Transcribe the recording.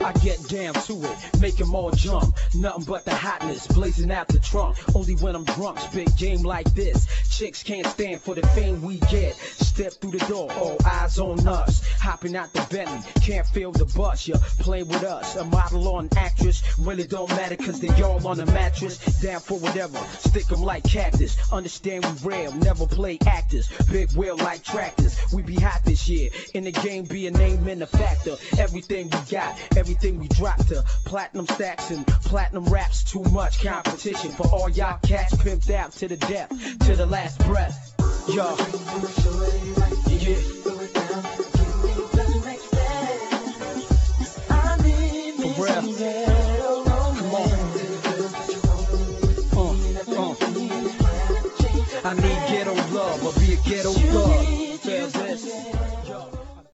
I get down to it, make 'em all jump. Nothing but the hotness, blazing out the trunk. Only when I'm drunk, spit game like this. Chicks can't stand for the fame we get. Step through the door, all eyes on us. Hopping out the Bentley, can't feel the bus. You're playing with us, a model or an actress. Really don't matter, cause they all on the mattress. Down for whatever, stick 'em like cactus. Understand we real, never play actors. Big wheel like tractors, we be hot this year. In the game, be a name and a factor. Everything we got, everything we drop to platinum stacks and platinum raps. Too much competition for all y'all cats, pimped out to the death, to the last breath. Yo,